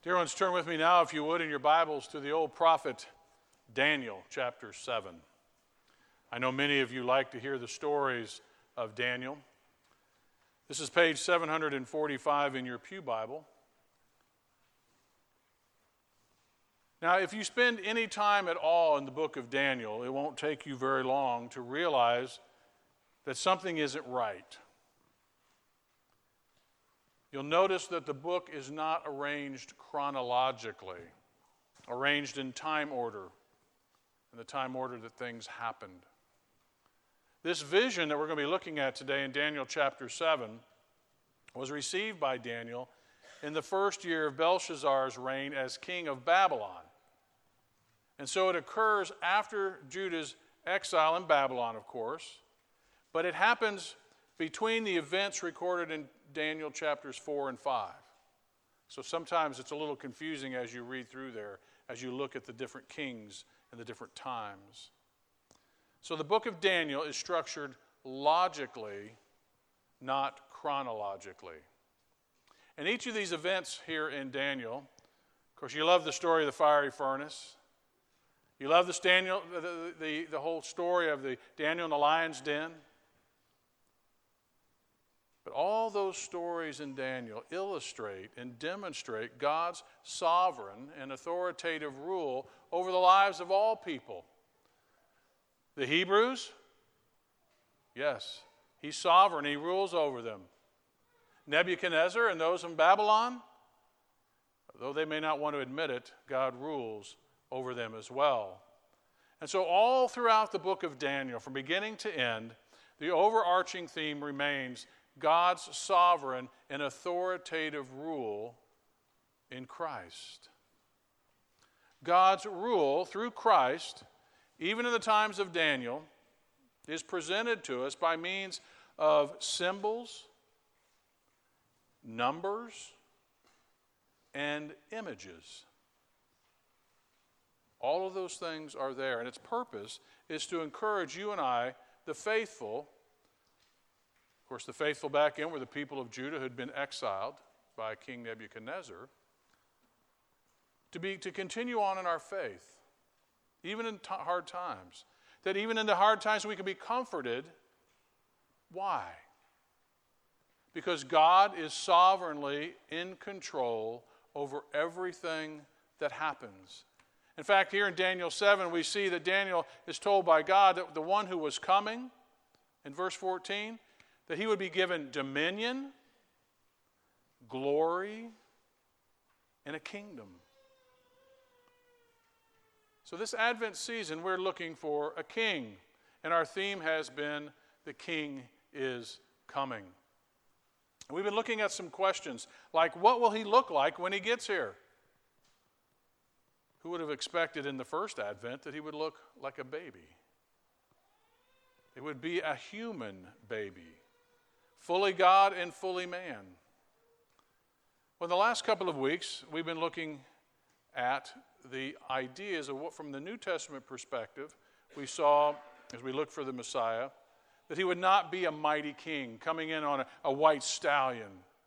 Dear ones, turn with me now, if you would, in your Bibles to the old prophet Daniel, chapter 7. I know many of you like to hear the stories of Daniel. This is page 745 in your Pew Bible. Now, if you spend any time at all in the book of Daniel, it won't take you very long to realize that something isn't right. You'll notice that the book is not arranged chronologically, arranged in time order, in the time order that things happened. This vision that we're going to be looking at today in Daniel chapter 7 was received by Daniel in the first year of Belshazzar's reign as king of Babylon. And so it occurs after Judah's exile in Babylon, of course, but it happens between the events recorded in Daniel chapters 4 and 5. So sometimes it's a little confusing as you read through there, as you look at the different kings and the different times. So the book of Daniel is structured logically, not chronologically. And each of these events here in Daniel, of course, you love the story of the fiery furnace. You love the whole story of the Daniel in the lion's den. But all those stories in Daniel illustrate and demonstrate God's sovereign and authoritative rule over the lives of all people. The Hebrews, yes, he's sovereign, he rules over them. Nebuchadnezzar and those in Babylon, though they may not want to admit it, God rules over them as well. And so all throughout the book of Daniel, from beginning to end, the overarching theme remains God's sovereign and authoritative rule in Christ. God's rule through Christ, even in the times of Daniel, is presented to us by means of symbols, numbers, and images. All of those things are there, and its purpose is to encourage you and I, the faithful. Of course, the faithful back in were the people of Judah who had been exiled by King Nebuchadnezzar, to continue on in our faith, even in hard times. That even in the hard times we can be comforted. Why? Because God is sovereignly in control over everything that happens. In fact, here in Daniel 7, we see that Daniel is told by God that the one who was coming, in verse 14, that he would be given dominion, glory, and a kingdom. So this Advent season, we're looking for a king. And our theme has been, the king is coming. We've been looking at some questions like, what will he look like when he gets here? Who would have expected in the first Advent that he would look like a baby? It would be a human baby, fully God and fully man. Well, in the last couple of weeks, we've been looking at the ideas of what, from the New Testament perspective, we saw as we looked for the Messiah, that he would not be a mighty king coming in on a white stallion.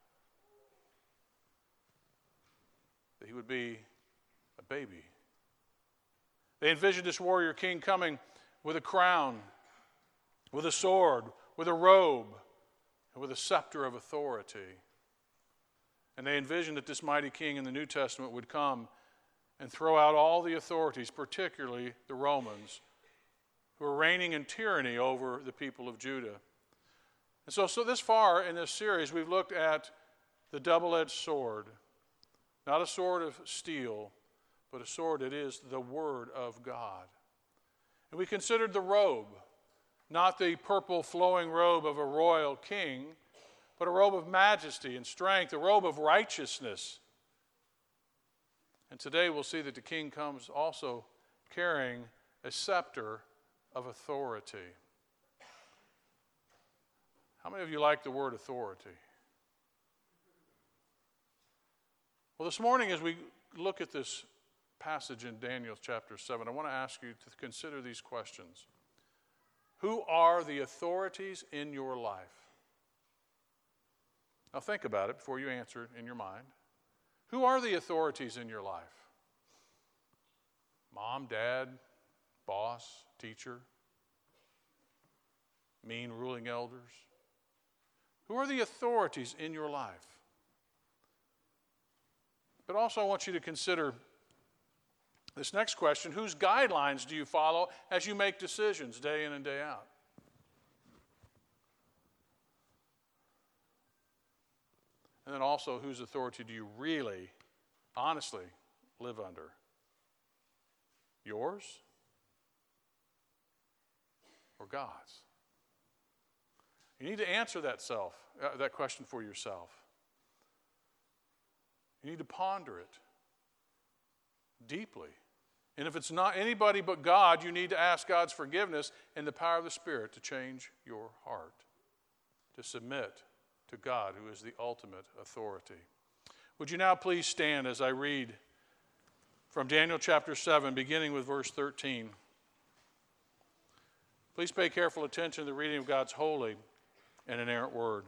That he would be a baby. They envisioned this warrior king coming with a crown, with a sword, with a robe, and with a scepter of authority. And they envisioned that this mighty king in the New Testament would come and throw out all the authorities, particularly the Romans, who were reigning in tyranny over the people of Judah. And so this far in this series, we've looked at the double-edged sword. Not a sword of steel, but a sword that is the Word of God. And we considered the robe, not the purple flowing robe of a royal king, but a robe of majesty and strength, a robe of righteousness. And today we'll see that the king comes also carrying a scepter of authority. How many of you like the word authority? Well, this morning as we look at this passage in Daniel chapter 7, I want to ask you to consider these questions. Who are the authorities in your life? Now think about it before you answer it in your mind. Who are the authorities in your life? Mom, dad, boss, teacher, mean ruling elders? Who are the authorities in your life? But also I want you to consider this next question: whose guidelines do you follow as you make decisions day in and day out? And then also, whose authority do you really, honestly live under? Yours or God's? You need to answer that question for yourself. You need to ponder it deeply. And if it's not anybody but God, you need to ask God's forgiveness and the power of the Spirit to change your heart, to submit to God, who is the ultimate authority. Would you now please stand as I read from Daniel chapter 7, beginning with verse 13. Please pay careful attention to the reading of God's holy and inerrant word.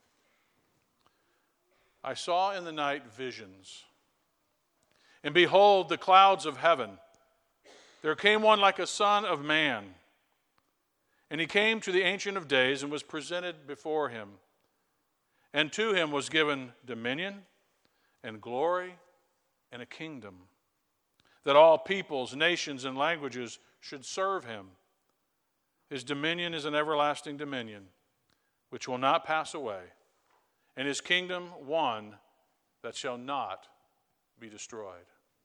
I saw in the night visions, and behold, the clouds of heaven. There came one like a son of man, and he came to the Ancient of Days and was presented before him. And to him was given dominion and glory and a kingdom, that all peoples, nations, and languages should serve him. His dominion is an everlasting dominion, which will not pass away, and his kingdom one that shall not be destroyed.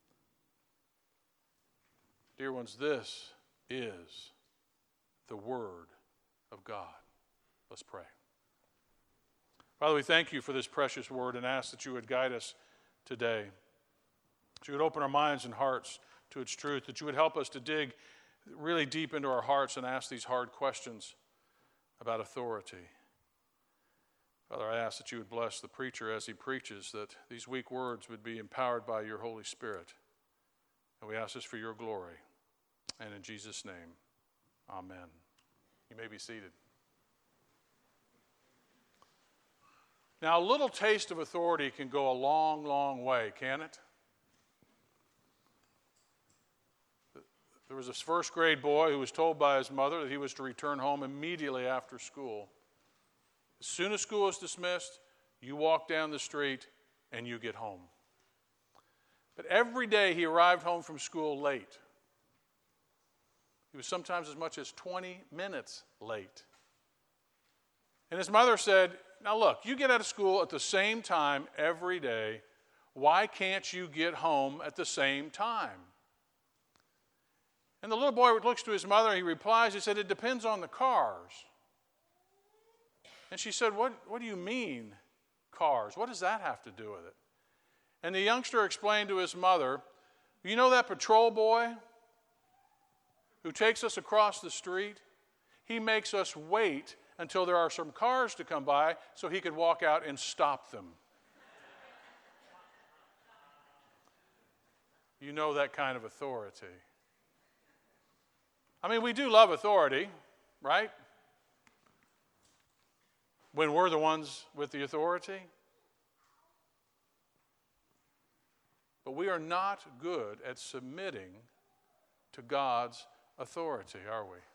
Dear ones, this is the Word of God. Let's pray. Father, we thank you for this precious word and ask that you would guide us today, that you would open our minds and hearts to its truth, that you would help us to dig really deep into our hearts and ask these hard questions about authority. Father, I ask that you would bless the preacher as he preaches, that these weak words would be empowered by your Holy Spirit. And we ask this for your glory. And in Jesus' name, amen. You may be seated. Now, a little taste of authority can go a long, long way, can it? There was this first grade boy who was told by his mother that he was to return home immediately after school. As soon as school is dismissed, you walk down the street and you get home. But every day he arrived home from school late. He was sometimes as much as 20 minutes late. And his mother said, now look, you get out of school at the same time every day. Why can't you get home at the same time? And the little boy looks to his mother and he replies, he said, it depends on the cars. And she said, what do you mean, cars? What does that have to do with it? And the youngster explained to his mother, you know that patrol boy who takes us across the street? He makes us wait until there are some cars to come by so he could walk out and stop them. You know that kind of authority. I mean, we do love authority, right? When we're the ones with the authority. But we are not good at submitting to God's authority, are we?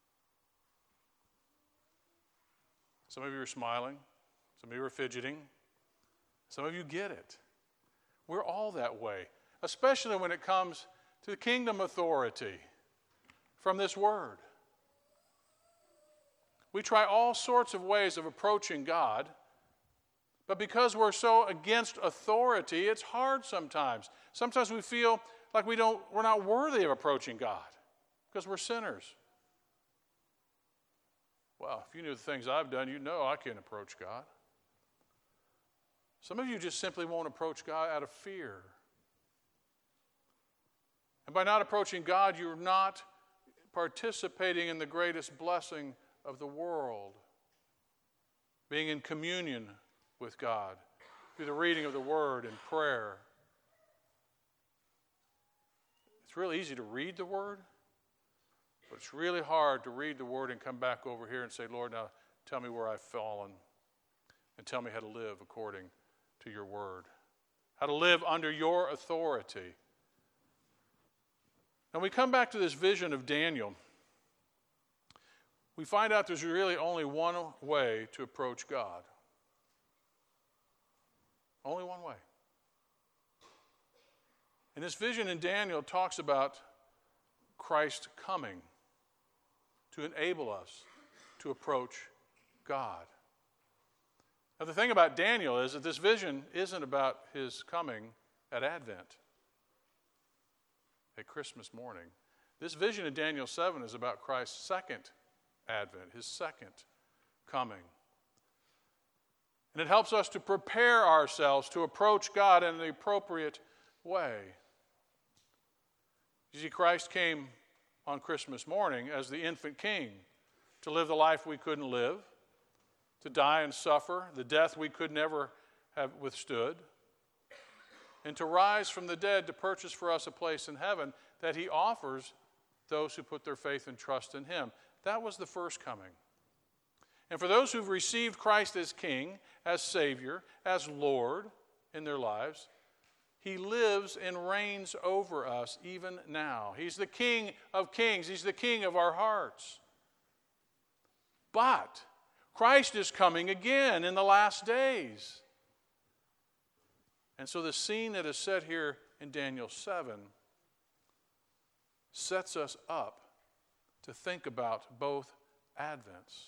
Some of you are smiling. Some of you are fidgeting. Some of you get it. We're all that way, especially when it comes to the kingdom authority from this word. We try all sorts of ways of approaching God, but because we're so against authority, it's hard sometimes. Sometimes we feel like we're not worthy of approaching God because we're sinners. Well, if you knew the things I've done, you know I can't approach God. Some of you just simply won't approach God out of fear. And by not approaching God, you're not participating in the greatest blessing of the world, being in communion with God through the reading of the Word and prayer. It's really easy to read the Word, but it's really hard to read the Word and come back over here and say, Lord, now tell me where I've fallen and tell me how to live according to your Word. how to live under your authority. And we come back to this vision of Daniel. We find out there's really only one way to approach God. Only one way. And this vision in Daniel talks about Christ coming to enable us to approach God. Now, the thing about Daniel is that this vision isn't about his coming at Advent, at Christmas morning. This vision in Daniel 7 is about Christ's second Advent, his second coming. And it helps us to prepare ourselves to approach God in the appropriate way. You see, Christ came on Christmas morning as the infant king to live the life we couldn't live, to die and suffer the death we could never have withstood, and to rise from the dead to purchase for us a place in heaven that he offers those who put their faith and trust in him. That was the first coming. And for those who've received Christ as King, as Savior, as Lord in their lives, he lives and reigns over us even now. He's the King of kings. He's the King of our hearts. But Christ is coming again in the last days. And so the scene that is set here in Daniel 7 sets us up to think about both Advents.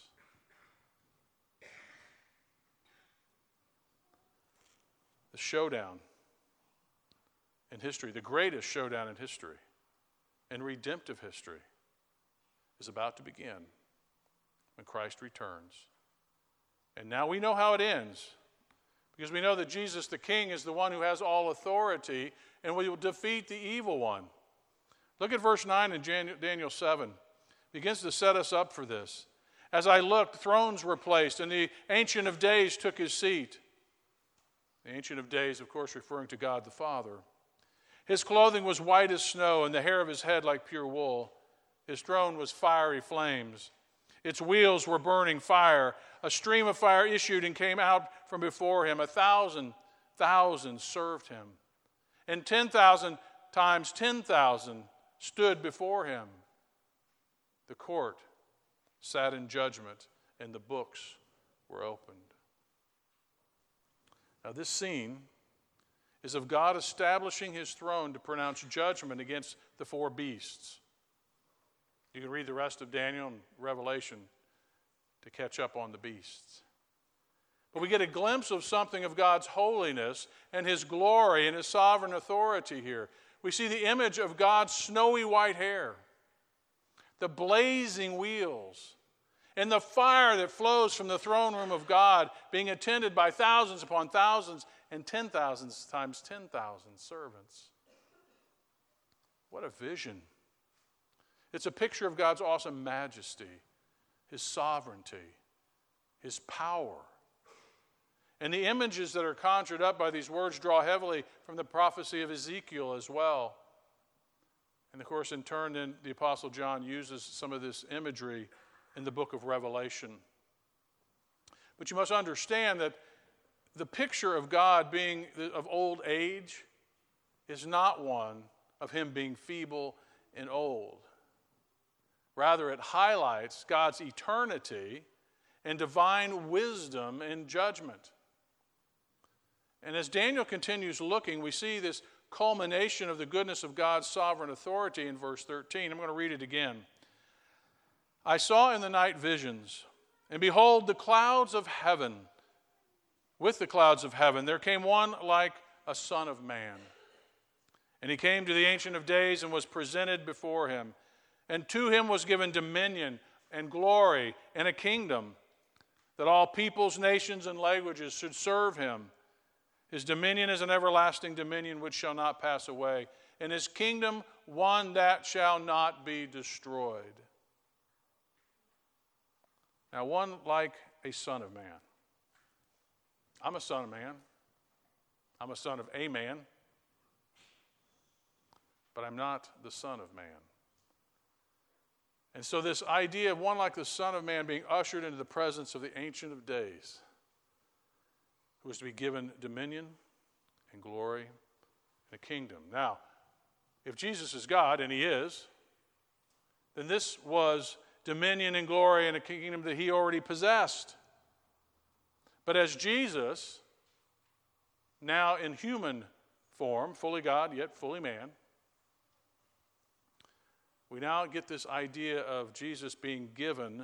The showdown in history, the greatest showdown in history, in redemptive history, is about to begin when Christ returns. And now we know how it ends, because we know that Jesus the King is the one who has all authority and will defeat the evil one. Look at verse 9 in Daniel 7. It begins to set us up for this. As I looked, thrones were placed, and the Ancient of Days took his seat. The Ancient of Days, of course, referring to God the Father. His clothing was white as snow, and the hair of his head like pure wool. His throne was fiery flames. Its wheels were burning fire. A stream of fire issued and came out from before him. 1,000 served him. And 10,000 times 10,000 stood before him. The court sat in judgment, and the books were opened. Now, this scene is of God establishing his throne to pronounce judgment against the four beasts. You can read the rest of Daniel and Revelation to catch up on the beasts. But we get a glimpse of something of God's holiness and his glory and his sovereign authority here. We see the image of God's snowy white hair, the blazing wheels, and the fire that flows from the throne room of God, being attended by thousands upon thousands and 10,000 times 10,000 servants. What a vision. It's a picture of God's awesome majesty, his sovereignty, his power. And the images that are conjured up by these words draw heavily from the prophecy of Ezekiel as well. And of course, in turn, then the Apostle John uses some of this imagery in the book of Revelation. But you must understand that the picture of God being of old age is not one of him being feeble and old. Rather, it highlights God's eternity and divine wisdom in judgment. And as Daniel continues looking, we see this culmination of the goodness of God's sovereign authority in verse 13. I'm going to read it again. I saw in the night visions, and behold, the clouds of heaven. With the clouds of heaven, there came one like a son of man. And he came to the Ancient of Days and was presented before him. And to him was given dominion and glory and a kingdom, that all peoples, nations, and languages should serve him. His dominion is an everlasting dominion which shall not pass away, and his kingdom one that shall not be destroyed. Now, one like a son of man. I'm a son of man. I'm a son of a man. But I'm not the son of man. And so this idea of one like the Son of Man being ushered into the presence of the Ancient of Days, who was to be given dominion and glory and a kingdom. Now, if Jesus is God, and he is, then this was dominion and glory and a kingdom that he already possessed. But as Jesus, now in human form, fully God, yet fully man, we now get this idea of Jesus being given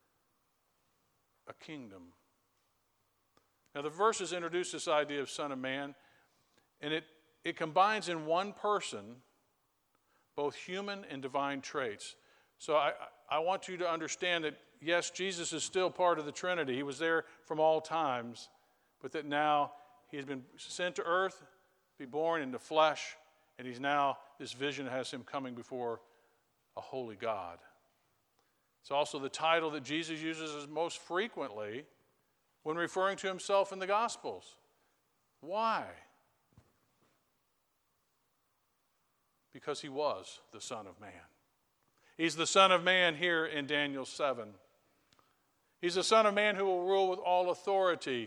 a kingdom. Now the verses introduce this idea of Son of Man, and it combines in one person both human and divine traits. So I want you to understand that, yes, Jesus is still part of the Trinity. He was there from all times, but that now he has been sent to earth, be born into flesh, and he's now, this vision has him coming before a holy God. It's also the title that Jesus uses most frequently when referring to himself in the Gospels. Why? Because he was the Son of Man. He's the Son of Man here in Daniel 7. He's the Son of Man who will rule with all authority.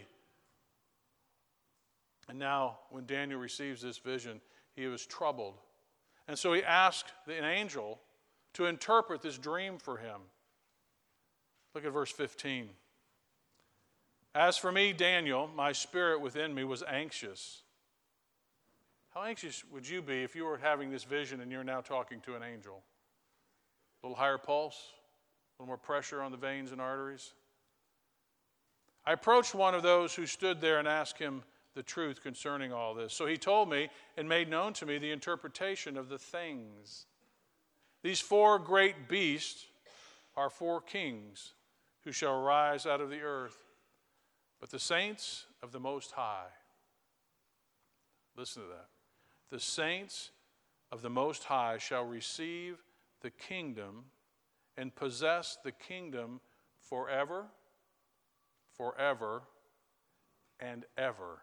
And now, when Daniel receives this vision, he was troubled. And so he asked an angel to interpret this dream for him. Look at verse 15. As for me, Daniel, my spirit within me was anxious. How anxious would you be if you were having this vision and you're now talking to an angel? A little higher pulse? A little more pressure on the veins and arteries? I approached one of those who stood there and asked him the truth concerning all this. So he told me and made known to me the interpretation of the things. These four great beasts are four kings who shall rise out of the earth, but the saints of the Most High. Listen to that. The saints of the Most High shall receive the kingdom and possess the kingdom forever, forever, and ever.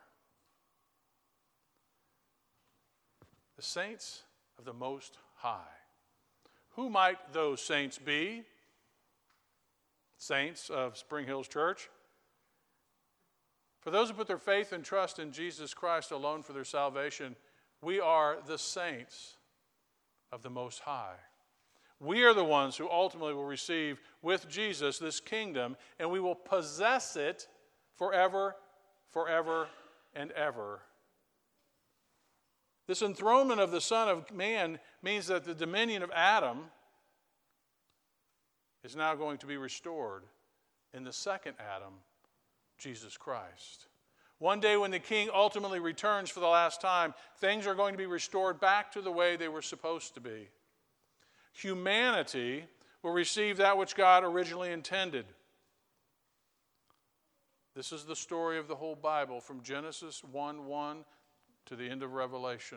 The saints of the Most High. Who might those saints be? Saints of Spring Hills Church. For those who put their faith and trust in Jesus Christ alone for their salvation, we are the saints of the Most High. We are the ones who ultimately will receive with Jesus this kingdom, and we will possess it forever, forever, and ever. This enthronement of the Son of Man means that the dominion of Adam is now going to be restored in the second Adam, Jesus Christ. One day when the King ultimately returns for the last time, things are going to be restored back to the way they were supposed to be. Humanity will receive that which God originally intended. This is the story of the whole Bible, from Genesis 1:1 to the end of Revelation.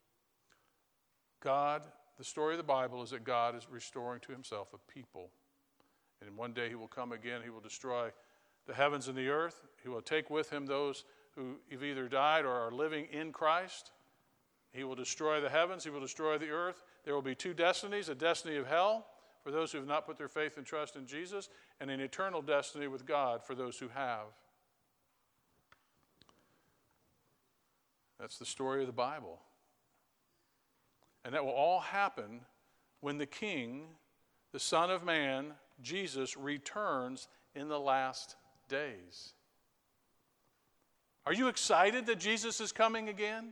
God, the story of the Bible is that God is restoring to himself a people. And one day he will come again. He will destroy the heavens and the earth. He will take with him those who have either died or are living in Christ. He will destroy the heavens. He will destroy the earth. There will be two destinies, a destiny of hell for those who have not put their faith and trust in Jesus, and an eternal destiny with God for those who have. That's the story of the Bible. And that will all happen when the King, the Son of Man, Jesus, returns in the last days. Are you excited that Jesus is coming again?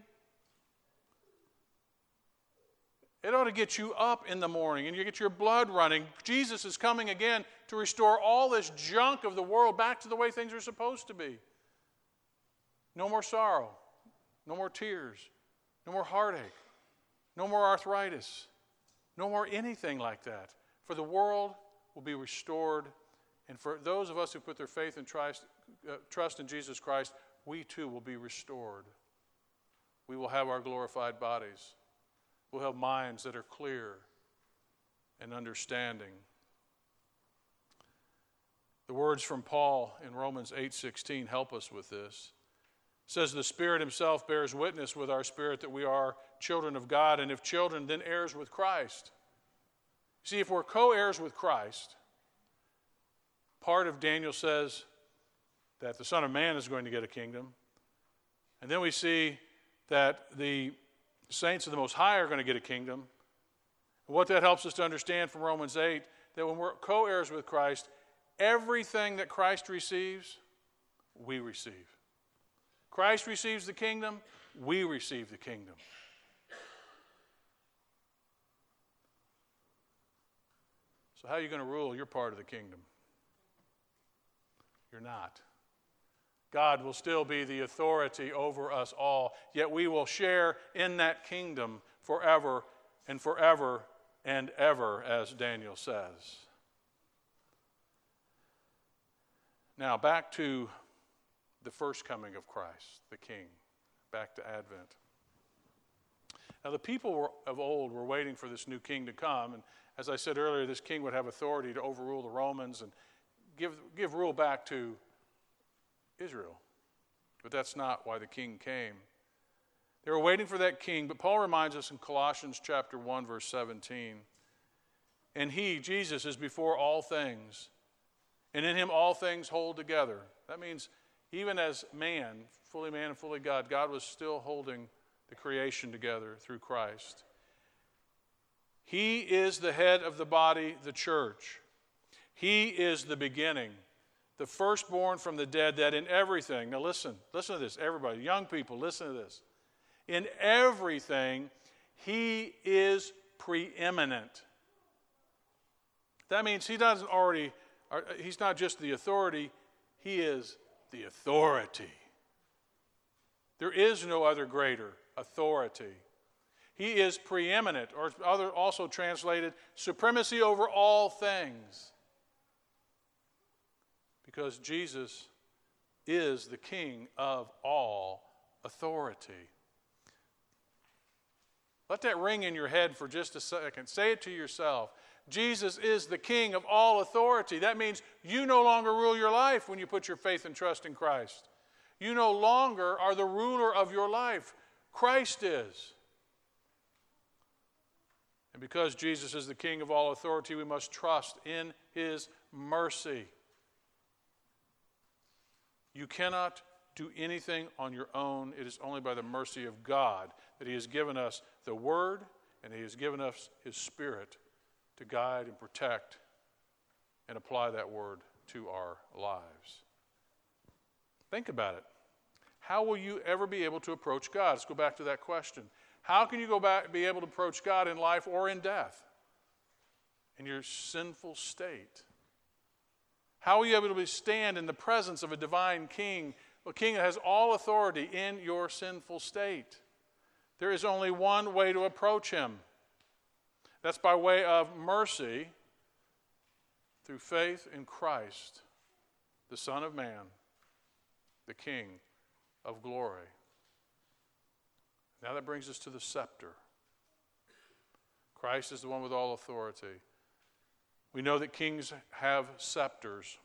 It ought to get you up in the morning and you get your blood running. Jesus is coming again to restore all this junk of the world back to the way things are supposed to be. No more sorrow. No more tears. No more heartache. No more arthritis. No more anything like that. For the world will be restored. And for those of us who put their faith and trust in Jesus Christ, we too will be restored. We will have our glorified bodies. We'll have minds that are clear and understanding. The words from Paul in Romans 8:16 help us with this. It says, the Spirit himself bears witness with our spirit that we are children of God, and if children, then heirs with Christ. See, if we're co-heirs with Christ, part of Daniel says that the Son of Man is going to get a kingdom. And then we see that the saints of the Most High are going to get a kingdom. What that helps us to understand from Romans 8, that when we're co-heirs with Christ, everything that Christ receives, we receive. Christ receives the kingdom, we receive the kingdom. So how are you going to rule your part of the kingdom? You're not. God will still be the authority over us all, yet we will share in that kingdom forever and forever and ever, as Daniel says. Now, back to the first coming of Christ, the King. Back to Advent. Now, the people of old were waiting for this new king to come, and as I said earlier, this king would have authority to overrule the Romans and give rule back to Israel. But that's not why the king came. They were waiting for that king, but Paul reminds us in Colossians chapter 1, verse 17, and he, Jesus, is before all things, and in him all things hold together. That means even as man and fully God, God was still holding the creation together through Christ. He is the head of the body, the church. He is the beginning, the firstborn from the dead, that in everything, now listen to this, everybody, young people, listen to this. In everything, he is preeminent. That means he's not just the authority, he is the authority. There is no other greater authority. He is preeminent, or also translated, supremacy over all things. Because Jesus is the King of all authority. Let that ring in your head for just a second. Say it to yourself. Jesus is the King of all authority. That means you no longer rule your life when you put your faith and trust in Christ. You no longer are the ruler of your life. Christ is. And because Jesus is the King of all authority, we must trust in his mercy. You cannot do anything on your own. It is only by the mercy of God that he has given us the Word and he has given us his Spirit to guide and protect and apply that Word to our lives. Think about it. How will you ever be able to approach God? Let's go back to that question. How can you be able to approach God in life or in death? In your sinful state. How will you be able to stand in the presence of a divine king, a king that has all authority in your sinful state? There is only one way to approach him. That's by way of mercy through faith in Christ, the Son of Man, the King of glory. Now that brings us to the scepter. Christ is the one with all authority. We know that kings have scepters.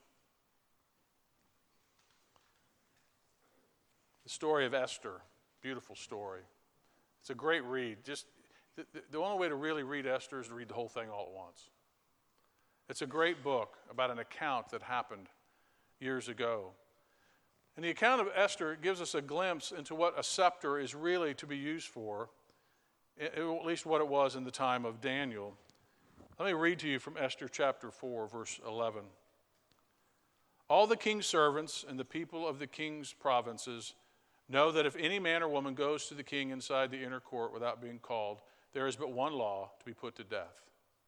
The story of Esther, beautiful story. It's a great read. Just the only way to really read Esther is to read the whole thing all at once. It's a great book about an account that happened years ago. And the account of Esther gives us a glimpse into what a scepter is really to be used for, at least what it was in the time of Daniel. Let me read to you from Esther chapter 4, verse 11. All the king's servants and the people of the king's provinces know that if any man or woman goes to the king inside the inner court without being called, there is but one law: to be put to death.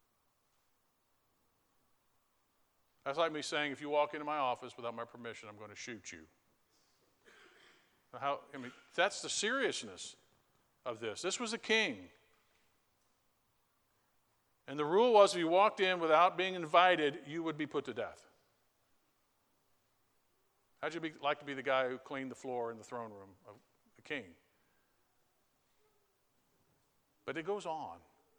That's like me saying, if you walk into my office without my permission, I'm going to shoot you. That's the seriousness of this. This was a king. And the rule was if you walked in without being invited, you would be put to death. How'd you like to be the guy who cleaned the floor in the throne room of the king? But it goes on.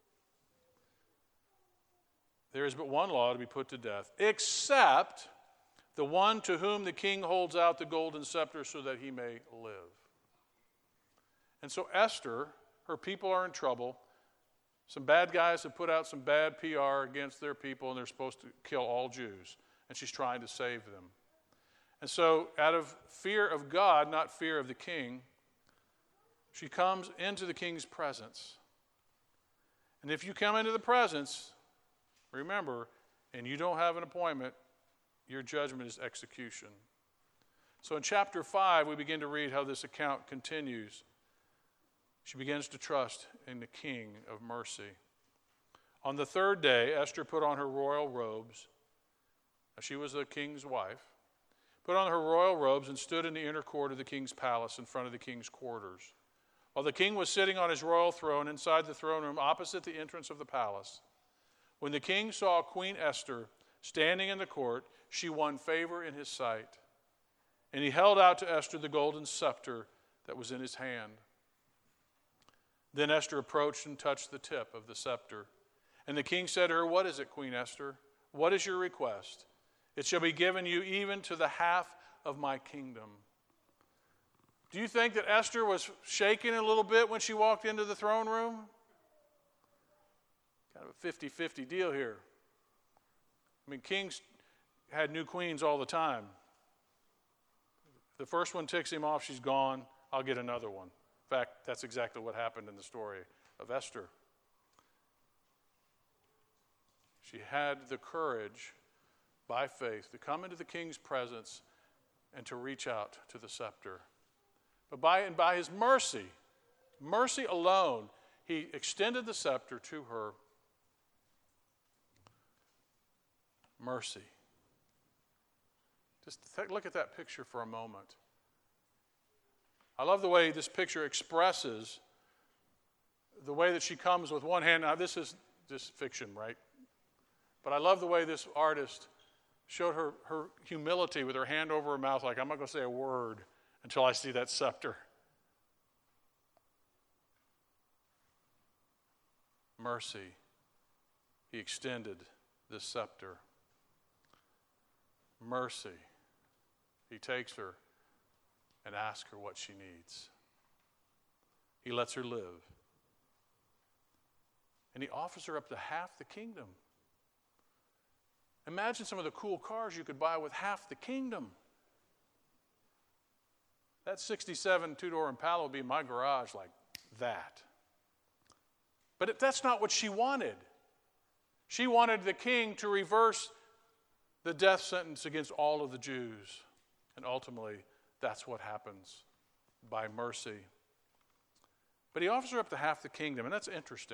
There is but one law: to be put to death, except the one to whom the king holds out the golden scepter so that he may live. And so Esther, her people are in trouble. Some bad guys have put out some bad PR against their people, and they're supposed to kill all Jews. And she's trying to save them. And so out of fear of God, not fear of the king, She comes into the king's presence. And if you come into the presence, remember, and you don't have an appointment, your judgment is execution. So in chapter 5, we begin to read how this account continues. She begins to trust in the King of mercy. On the third day, Esther put on her royal robes. She was the king's wife. Put on her royal robes and stood in the inner court of the king's palace in front of the king's quarters. While the king was sitting on his royal throne inside the throne room opposite the entrance of the palace, when the king saw Queen Esther standing in the court, she won favor in his sight. And he held out to Esther the golden scepter that was in his hand. Then Esther approached and touched the tip of the scepter. And the king said to her, "What is it, Queen Esther? What is your request? It shall be given you even to the half of my kingdom." Do you think that Esther was shaking a little bit when she walked into the throne room? Kind of a 50-50 deal here. I mean, kings had new queens all the time. The first one ticks him off, she's gone, I'll get another one. In fact, that's exactly what happened in the story of Esther. She had the courage, by faith, to come into the king's presence and to reach out to the scepter. But by his mercy alone, he extended the scepter to her. Mercy. Just look at that picture for a moment. I love the way this picture expresses the way that she comes with one hand. Now, this is just fiction, right? But I love the way this artist showed her humility with her hand over her mouth, like, I'm not going to say a word until I see that scepter. Mercy. He extended this scepter. Mercy. He takes her and asks her what she needs. He lets her live. And he offers her up to half the kingdom. Imagine some of the cool cars you could buy with half the kingdom. That 67 two-door Impala would be in my garage like that. But that's not what she wanted. She wanted the king to reverse the death sentence against all of the Jews. And ultimately, that's what happens by mercy. But he offers her up to half the kingdom, and that's interesting.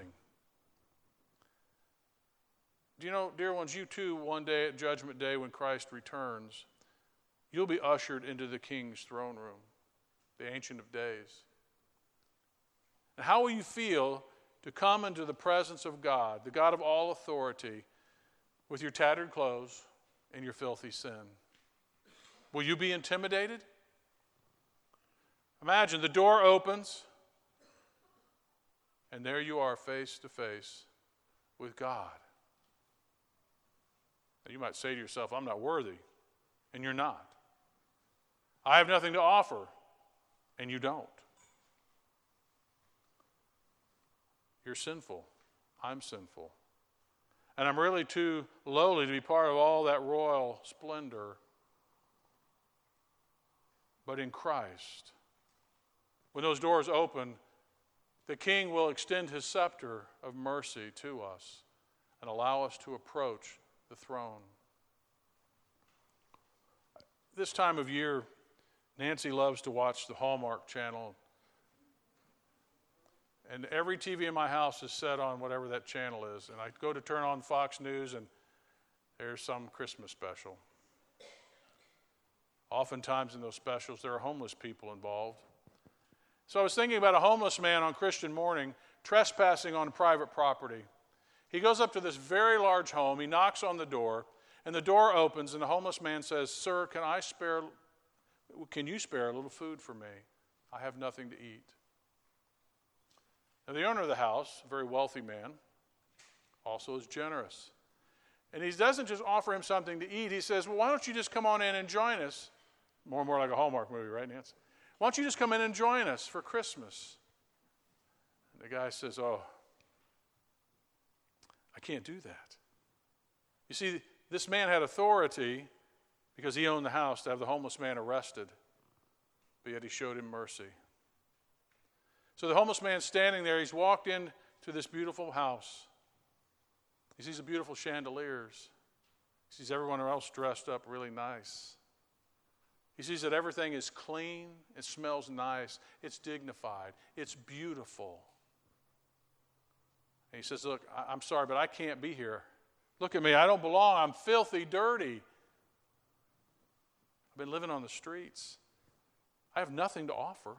Do you know, dear ones, you too, one day at Judgment Day when Christ returns, you'll be ushered into the king's throne room, the Ancient of Days. And how will you feel to come into the presence of God, the God of all authority, with your tattered clothes and your filthy sin? Will you be intimidated? Imagine the door opens, and there you are face to face with God. And you might say to yourself, I'm not worthy, and you're not. I have nothing to offer, and you don't. You're sinful. I'm sinful. And I'm really too lowly to be part of all that royal splendor. But in Christ, when those doors open, the King will extend his scepter of mercy to us and allow us to approach the throne. This time of year, Nancy loves to watch the Hallmark Channel. And every TV in my house is set on whatever that channel is. And I go to turn on Fox News, and there's some Christmas special. Oftentimes in those specials, there are homeless people involved. So I was thinking about a homeless man on Christian morning trespassing on private property. He goes up to this very large home. He knocks on the door, and the door opens, and the homeless man says, "Sir, can you spare a little food for me? I have nothing to eat." Now, the owner of the house, a very wealthy man, also is generous. And he doesn't just offer him something to eat. He says, "Well, why don't you just come on in and join us?" More and more like a Hallmark movie, right, Nancy? "Why don't you just come in and join us for Christmas?" And the guy says, "Oh, I can't do that." You see, this man had authority because he owned the house to have the homeless man arrested, but yet he showed him mercy. So the homeless man's standing there. He's walked into this beautiful house. He sees the beautiful chandeliers. He sees everyone else dressed up really nice. He sees that everything is clean, it smells nice, it's dignified, it's beautiful. And he says, look, I'm sorry, but I can't be here. Look at me, I don't belong, I'm filthy, dirty. I've been living on the streets. I have nothing to offer.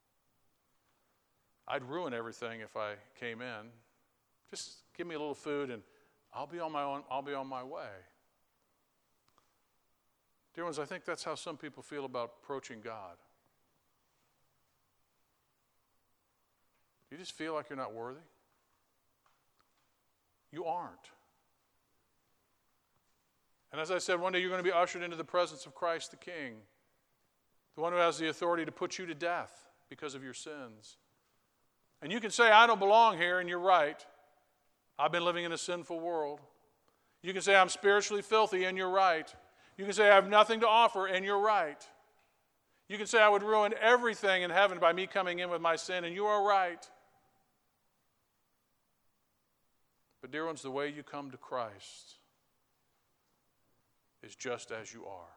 I'd ruin everything if I came in. Just give me a little food and I'll be on my way. Dear ones, I think that's how some people feel about approaching God. You just feel like you're not worthy? You aren't. And as I said, one day you're going to be ushered into the presence of Christ the King, the one who has the authority to put you to death because of your sins. And you can say, I don't belong here, and you're right. I've been living in a sinful world. You can say, I'm spiritually filthy, and you're right. You can say, I have nothing to offer, and you're right. You can say, I would ruin everything in heaven by me coming in with my sin, and you are right. But dear ones, the way you come to Christ is just as you are.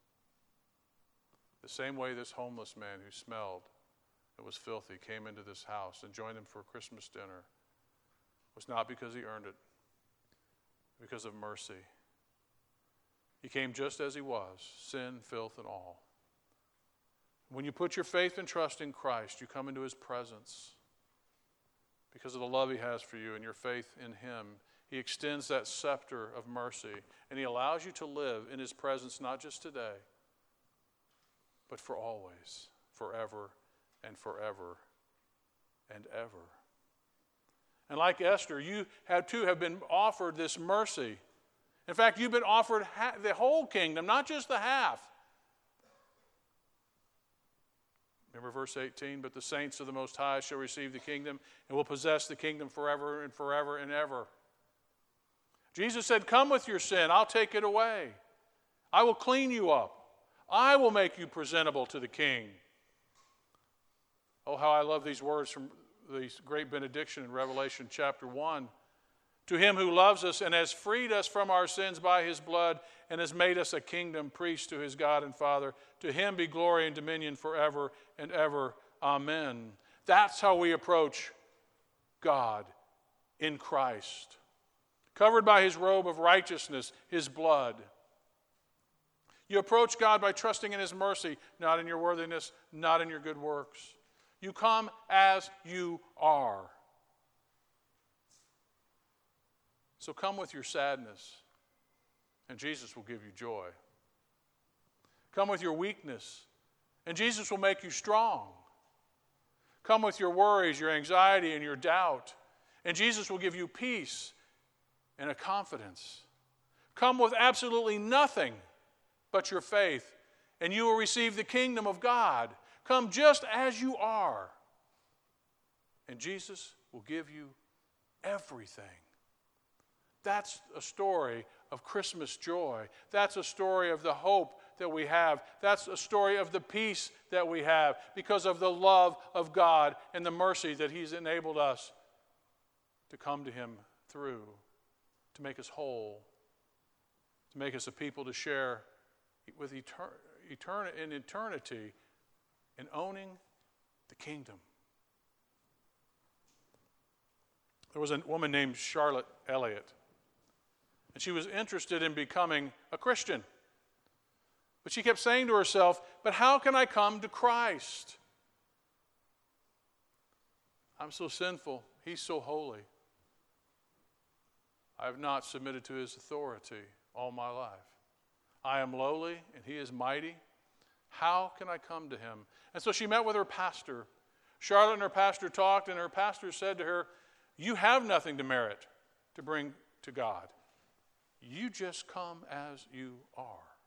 The same way this homeless man who smelled and was filthy came into this house and joined them for a Christmas dinner was not because he earned it, because of mercy. He came just as he was, sin, filth, and all. When you put your faith and trust in Christ, you come into his presence because of the love he has for you and your faith in him. He extends that scepter of mercy, and he allows you to live in his presence not just today, but for always, forever and forever and ever. And like Esther, you have been offered this mercy. In fact, you've been offered the whole kingdom, not just the half. Remember verse 18, but the saints of the Most High shall receive the kingdom and will possess the kingdom forever and forever and ever. Jesus said, come with your sin, I'll take it away. I will clean you up. I will make you presentable to the King. Oh, how I love these words from the great benediction in Revelation chapter 1. To him who loves us and has freed us from our sins by his blood and has made us a kingdom, priest to his God and Father, to him be glory and dominion forever and ever. Amen. That's how we approach God in Christ. Covered by his robe of righteousness, his blood. You approach God by trusting in his mercy, not in your worthiness, not in your good works. You come as you are. So come with your sadness, and Jesus will give you joy. Come with your weakness, and Jesus will make you strong. Come with your worries, your anxiety, and your doubt, and Jesus will give you peace and a confidence. Come with absolutely nothing but your faith, and you will receive the kingdom of God. Come just as you are, and Jesus will give you everything. That's a story of Christmas joy. That's a story of the hope that we have. That's a story of the peace that we have because of the love of God and the mercy that he's enabled us to come to him through, to make us whole, to make us a people to share with eternity in owning the kingdom. There was a woman named Charlotte Elliott, and she was interested in becoming a Christian. But she kept saying to herself, but how can I come to Christ? I'm so sinful. He's so holy. I have not submitted to his authority all my life. I am lowly and he is mighty. How can I come to him? And so she met with her pastor. Charlotte and her pastor talked, and her pastor said to her, you have nothing to merit to bring to God. You just come as you are.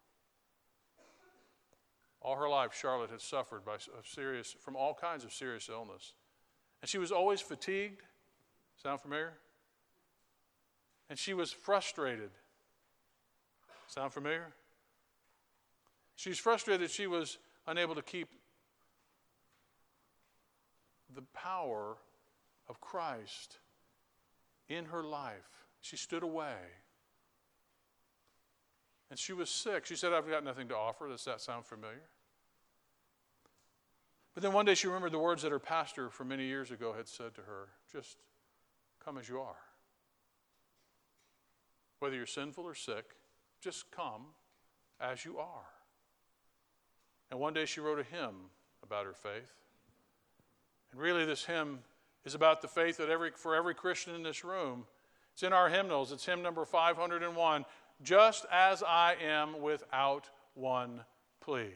All her life, Charlotte had suffered from all kinds of serious illness. And she was always fatigued. Sound familiar? And she was frustrated. Sound familiar? She was frustrated she was unable to keep the power of Christ in her life. She stood away. And she was sick. She said, I've got nothing to offer. Does that sound familiar? But then one day she remembered the words that her pastor from many years ago had said to her, just come as you are. Whether you're sinful or sick, just come as you are. And one day she wrote a hymn about her faith. And really this hymn is about the faith that for every Christian in this room. It's in our hymnals. It's hymn number 501. Just as I am without one plea.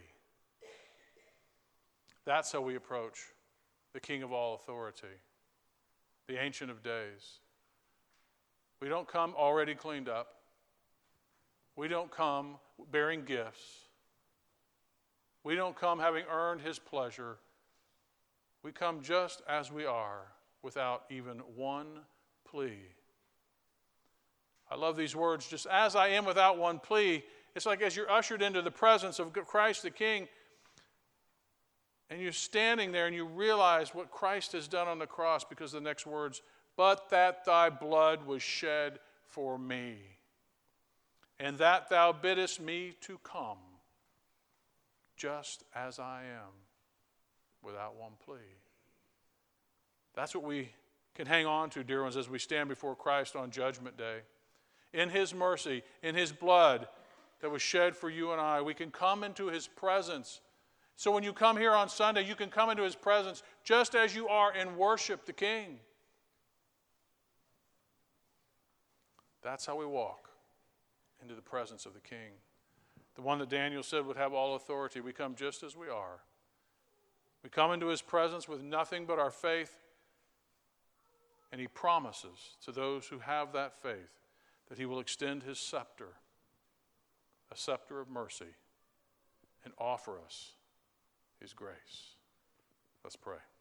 That's how we approach the King of all authority, the Ancient of Days. We don't come already cleaned up. We don't come bearing gifts. We don't come having earned his pleasure. We come just as we are, without even one plea. I love these words. Just as I am without one plea. It's like as you're ushered into the presence of Christ the King, and you're standing there and you realize what Christ has done on the cross, because the next words, but that thy blood was shed for me, and that thou biddest me to come, just as I am, without one plea. That's what we can hang on to, dear ones, as we stand before Christ on Judgment Day. In his mercy, in his blood that was shed for you and I, we can come into his presence. So when you come here on Sunday, you can come into his presence just as you are and worship the King. That's how we walk into the presence of the King. The one that Daniel said would have all authority. We come just as we are. We come into his presence with nothing but our faith. And he promises to those who have that faith that he will extend his scepter, a scepter of mercy, and offer us his grace. Let's pray.